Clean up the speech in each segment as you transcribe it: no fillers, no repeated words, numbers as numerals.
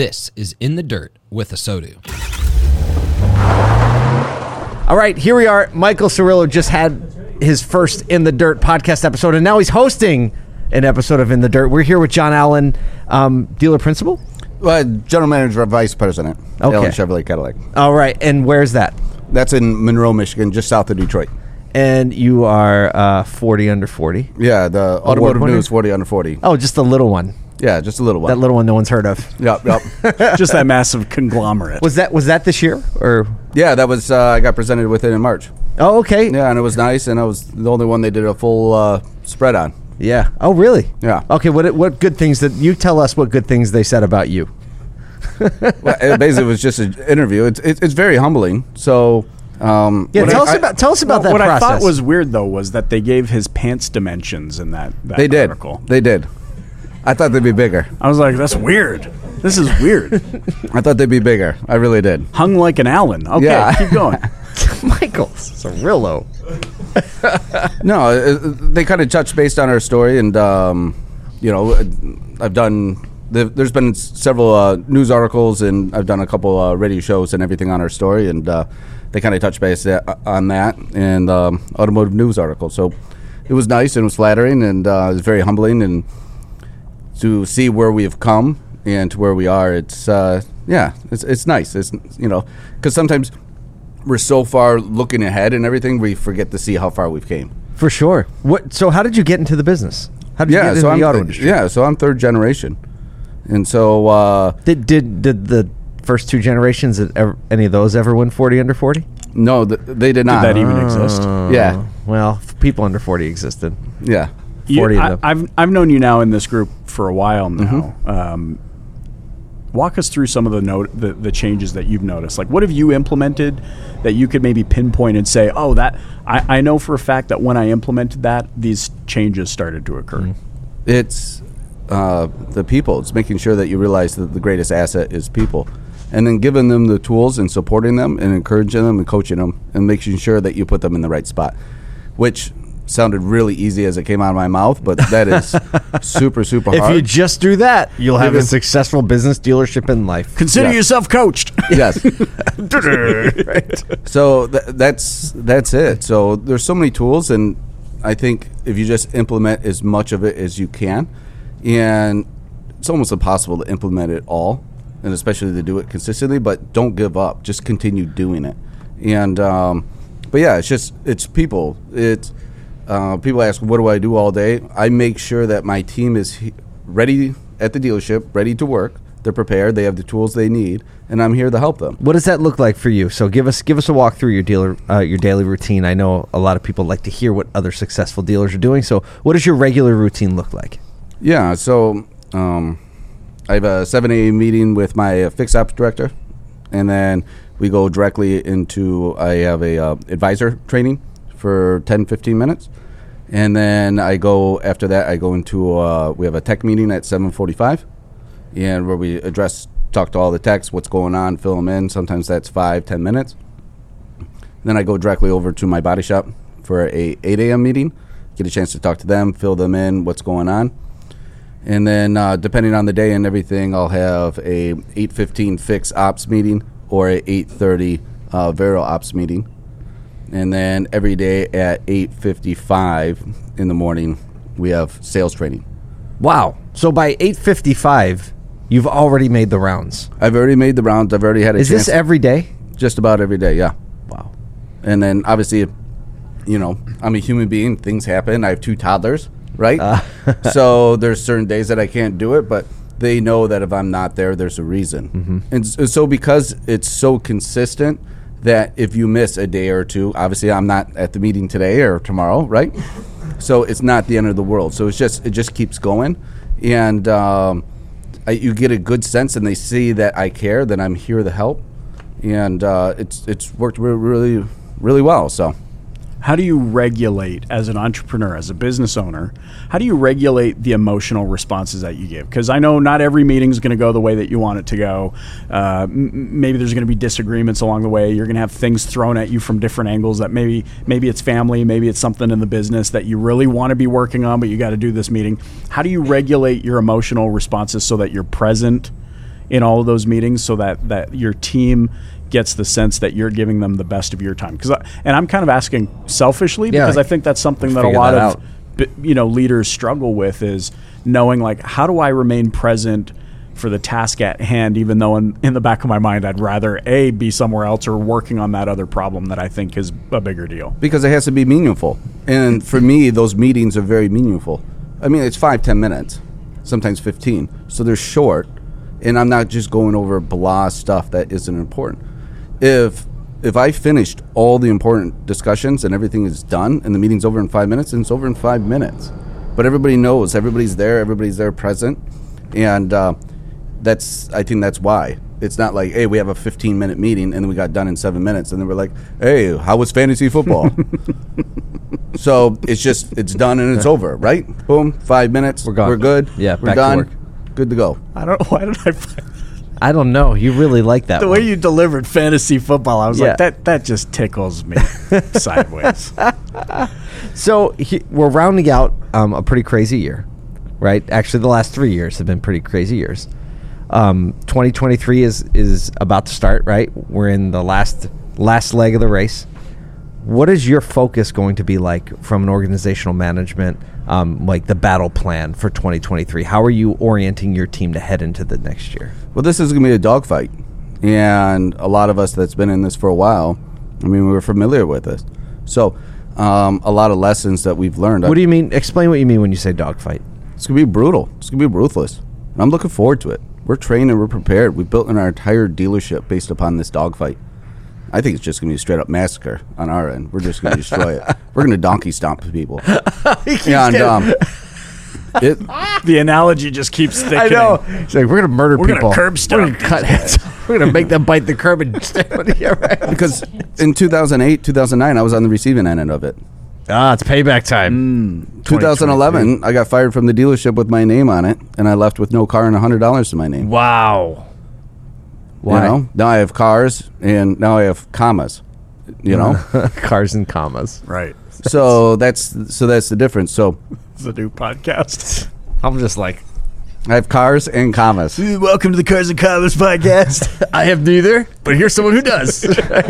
This is In the Dirt with Asodu. All right, here we are. Michael Cirillo just had his first In the Dirt podcast episode, and now he's hosting an episode of In the Dirt. We're here with John Allen, dealer principal? General manager, vice president. Okay. Allen Chevrolet Cadillac. All right, and where's that? That's in Monroe, Michigan, just south of Detroit. And you are 40 under 40? Yeah, the Automotive winner? News 40 under 40. Oh, just the little one. Yeah, just a little one. That little one no one's heard of. Yep. Just that massive conglomerate. Was that this year? Or Yeah, that was, I got presented with it in March. Oh, okay. Yeah, and it was nice, and I was the only one they did a full spread on. Yeah. Oh, really? Yeah. Okay, what good things that you tell us what good things they said about you? Well, basically, it was just an interview. It's very humbling. So, Yeah, tell us about that what process. I thought was weird, though, was that they gave his pants dimensions in that they did. article. They did. I thought they'd be bigger. I was like, that's weird. This is weird. I thought they'd be bigger. I really did. Hung like an Allen. Okay, Yeah. keep going. Michael Cirillo. No, they kind of touched based on our story, and I've done. There's been several news articles, and I've done a couple radio shows and everything on our story, and they kind of touched base on that and automotive news article. So it was nice and it was flattering, and it was very humbling, and to see where we have come and to where we are, it's nice. It's because sometimes we're so far looking ahead and everything, we forget to see how far we've came. For sure. So how did you get into the business? How did you get into the auto industry? Yeah, so I'm third generation. And so Did the first two generations, any of those ever win 40 under 40? no, they did not. Did that even exist? Yeah. Well, people under 40 existed. Yeah. 40 of them. I've known you now in this group for a while now. Walk us through some of the changes that you've noticed. Like, what have you implemented that you could maybe pinpoint and say, oh, that I know for a fact that when I implemented that, these changes started to occur. It's the people. It's making sure that you realize that the greatest asset is people. And then giving them the tools and supporting them and encouraging them and coaching them and making sure that you put them in the right spot, which sounded really easy as it came out of my mouth, but that is super, super hard. If you just do that, you'll have a successful business dealership in life. Consider yourself coached. Yes. Right. So that's it. So there's so many tools, and I think if you just implement as much of it as you can, and it's almost impossible to implement it all, and especially to do it consistently, but don't give up. Just continue doing it. And but yeah, it's people. It's people ask, what do I do all day? I make sure that my team is ready at the dealership, ready to work. They're prepared. They have the tools they need, and I'm here to help them. What does that look like for you? So give us a walk through your daily routine. I know a lot of people like to hear what other successful dealers are doing. So what does your regular routine look like? Yeah, so I have a 7 a.m. meeting with my fixed ops director, and then we go directly into, I have a advisor training for 10, 15 minutes. And then after that, I go into, we have a tech meeting at 7:45, and where we talk to all the techs, what's going on, fill them in. Sometimes that's 5-10 minutes. Then I go directly over to my body shop for a 8 a.m. meeting, get a chance to talk to them, fill them in, what's going on. And then depending on the day and everything, I'll have a 8:15 fix ops meeting or a 8:30 Vero ops meeting. And then every day at 8:55 in the morning, we have sales training. Wow. So by 8:55, you've already made the rounds. I've already made the rounds. I've already had a chance. Is this every day? Just about every day, yeah. Wow. And then obviously, I'm a human being. Things happen. I have 2 toddlers, right? So there's certain days that I can't do it, but they know that if I'm not there, there's a reason. Mm-hmm. And so because it's so consistent, that if you miss a day or two, obviously I'm not at the meeting today or tomorrow, right? So it's not the end of the world. So it just keeps going, and you get a good sense, and they see that I care, that I'm here to help, and it's worked really, really well. So. How do you regulate, as an entrepreneur, as a business owner, how do you regulate the emotional responses that you give? Because I know not every meeting is going to go the way that you want it to go. Maybe there's going to be disagreements along the way. You're going to have things thrown at you from different angles that maybe it's family, maybe it's something in the business that you really want to be working on, but you got to do this meeting. How do you regulate your emotional responses so that you're present in all of those meetings so that your team gets the sense that you're giving them the best of your time? And I'm kind of asking selfishly because I think that's something that a figure lot that of leaders struggle with, is knowing, like, how do I remain present for the task at hand, even though in the back of my mind I'd rather be somewhere else or working on that other problem that I think is a bigger deal. Because it has to be meaningful. And for me, those meetings are very meaningful. I mean, it's 5-10 minutes, sometimes 15. So they're short, and I'm not just going over blah stuff that isn't important. If I finished all the important discussions and everything is done and the meeting's over in 5 minutes, then it's over in 5 minutes. But everybody knows, everybody's there present, and I think that's why. It's not like, hey, we have a 15-minute meeting and then we got done in 7 minutes, and then we're like, hey, how was fantasy football? So it's done and it's over, right? Boom, 5 minutes, We're gone. we're good, Yeah, we're back to done, work. good to go. Why did I find I don't know. You really like that the one. way you delivered fantasy football? I was Yeah. like, that just tickles me sideways. So we're rounding out a pretty crazy year, right? Actually, the last 3 years have been pretty crazy years. 2023 is about to start, right? We're in the last leg of the race. What is your focus going to be like from an organizational management, like the battle plan for 2023? How are you orienting your team to head into the next year? Well, this is going to be a dogfight, and a lot of us that's been in this for a while, I mean, we're familiar with this. So a lot of lessons that we've learned. What do you mean? Explain what you mean when you say dogfight. It's going to be brutal. It's going to be ruthless. And I'm looking forward to it. We're trained and we're prepared. We built our entire dealership based upon this dogfight. I think it's just going to be a straight up massacre on our end. We're just going to destroy it. We're going to donkey stomp people. And The analogy just keeps thickening. I know. It's like, we're going to murder We're people. gonna curb stomp We're going to cut heads. We're going to make them bite the curb and stay on here, right? because in 2008, 2009, I was on the receiving end of it. Ah, it's payback time. 2011, I got fired from the dealership with my name on it, and I left with no car and $100 to my name. Wow. Why? You know, now I have cars, and now I have commas. You know, Cars and commas. Right. so that's the difference. So It's a new podcast. I'm just like, I have cars and commas. Welcome to the Cars and Commas podcast. I have neither, but here's someone who does.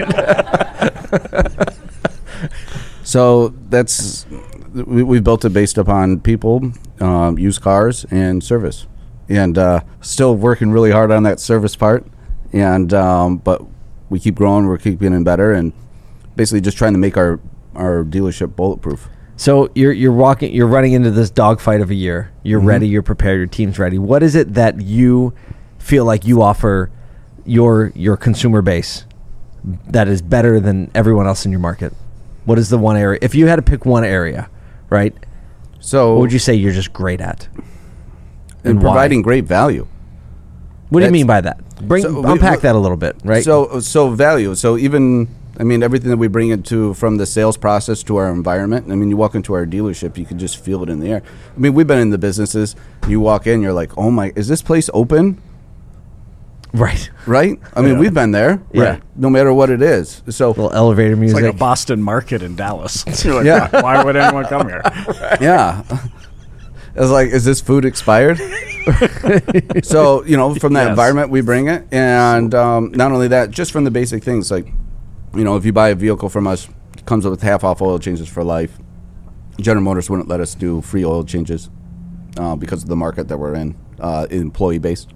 So we built it based upon people, used cars, and service, and still working really hard on that service part. And but we keep growing, we're keeping getting better, and basically just trying to make our dealership bulletproof. So you're running into this dogfight of a year. You're ready. You're prepared. Your team's ready. What is it that you feel like you offer your consumer base that is better than everyone else in your market? What is the one area? If you had to pick one area, right? So What would you say you're just great at? in and why? providing great value. What do you That's- mean by that? Unpack that a little bit, right? So value. So even, I mean, everything that we bring into from the sales process to our environment. I mean, you walk into our dealership, you can just feel it in the air. I mean, we've been in the businesses. You walk in, you're like, oh my, is this place open? right. Right? I mean, we've been there. Yeah. Right. No matter what it is. So Little elevator It's music. like a Boston market in Dallas. You're like, Yeah. why would anyone come here? yeah. It's like, is this food expired? So, you know, from that Yes. environment, we bring it. And not only that, just from the basic things, like, you know, if you buy a vehicle from us, it comes with half off oil changes for life. General Motors wouldn't let us do free oil changes because of the market that we're in, employee-based.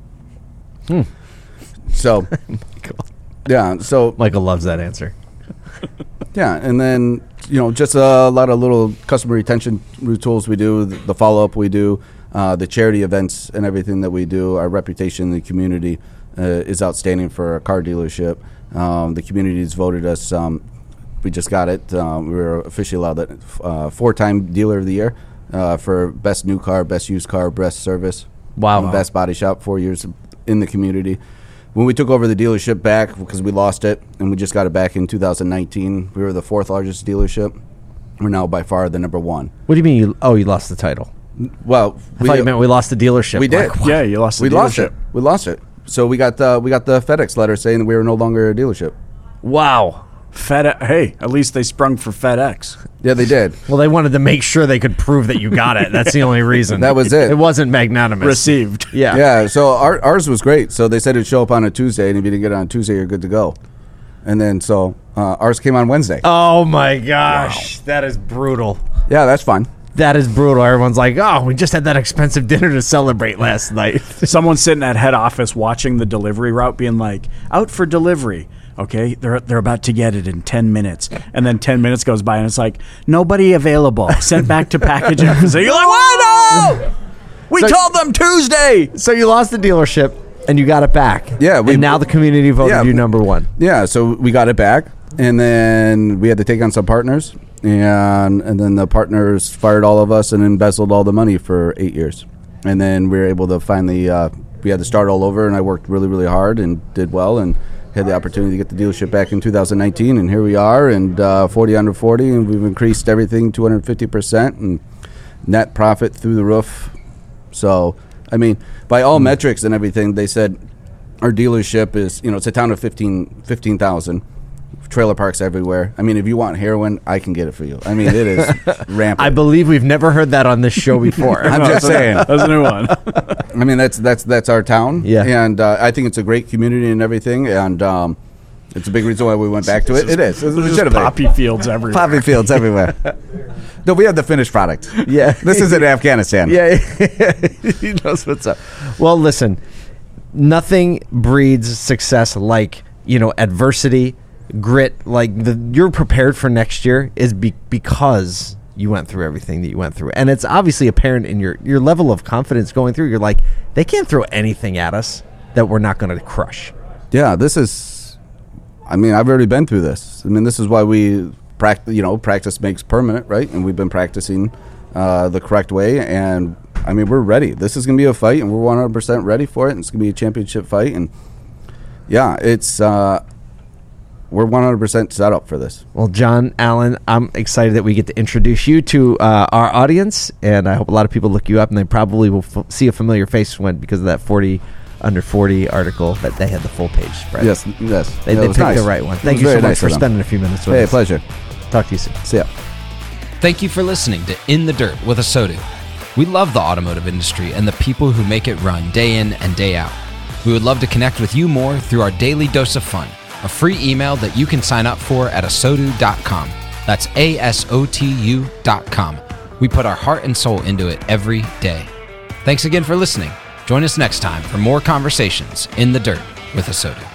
So, yeah, so Michael loves that answer. yeah, and then, you know, just a lot of little customer retention tools we do, the follow-up we do, the charity events and everything that we do. Our reputation in the community is outstanding for a car dealership. The community has voted us, we just got it, we were officially allowed that 4-time Dealer of the Year for best new car, best used car, best service. Wow. And best body shop, 4 years in the community. When we took over the dealership back, because we lost it, and we just got it back in 2019, we were the 4th largest dealership. We're now by far the number 1. What do you mean? You lost the title. Well, I thought you meant we lost the dealership. we did. Like, what? Yeah, you lost the We lost dealership. it. We lost it. So we got the FedEx letter saying that we were no longer a dealership. Wow. Hey, at least they sprung for FedEx. Yeah, they did. Well, they wanted to make sure they could prove that you got it. That's the only reason. That was it. It wasn't magnanimous. Received. Yeah. Yeah, so ours was great. So they said it'd show up on a Tuesday, and if you didn't get it on Tuesday, you're good to go. And then so ours came on Wednesday. Oh my gosh, that is brutal. Yeah, that's fun. That is brutal. Everyone's like, "Oh, we just had that expensive dinner to celebrate last night." Someone sitting at head office watching the delivery route being like, out for delivery. Okay, they're about to get it in 10 minutes. And then 10 minutes goes by and it's like, nobody available. Sent back to packaging. So you're like, what? No! We told them Tuesday. So you lost the dealership and you got it back. Yeah, and now the community voted you number one. Yeah, so we got it back, and then we had to take on some partners, and then the partners fired all of us and embezzled all the money for 8 years. And then we were able to finally, we had to start all over, and I worked really, really hard and did well, and had the opportunity to get the dealership back in 2019, and here we are, and 40 under 40, and we've increased everything 250%, and net profit through the roof. So, I mean, by all metrics and everything, they said our dealership is, it's a town of 15,000, trailer parks everywhere. I mean, if you want heroin, I can get it for you. I mean, it is rampant. I believe we've never heard that on this show before. I'm just saying. That's a new one. I mean, that's our town. Yeah. And I think it's a great community and everything. And it's a big reason why we went back to it. It is. It's There's legitimate. poppy fields everywhere. Poppy fields everywhere. No, we have the finished product. Yeah. This is in Afghanistan. Yeah, he knows what's up. Well, listen, nothing breeds success like, adversity, grit. Like you're prepared for next year is because you went through everything that you went through. And it's obviously apparent in your level of confidence going through. You're like, they can't throw anything at us that we're not going to crush. Yeah, this is, I've already been through this. This is why we practice makes permanent, right? And we've been practicing the correct way. And we're ready. This is going to be a fight, and we're 100% ready for it. And it's going to be a championship fight. And yeah, it's, we're 100% set up for this. Well, John Allen, I'm excited that we get to introduce you to our audience, and I hope a lot of people look you up, and they probably will see a familiar face because of that 40 under 40 article that they had the full page spread. Yes. They picked nice. the right one. Thank you so much for spending a few minutes with us. Hey, pleasure. Talk to you soon. See ya. Thank you for listening to In the Dirt with ASOTU. We love the automotive industry and the people who make it run day in and day out. We would love to connect with you more through our Daily Dose of Fun, a free email that you can sign up for at asotu.com. That's ASOTU.com. We put our heart and soul into it every day. Thanks again for listening. Join us next time for more conversations in the dirt with ASOTU.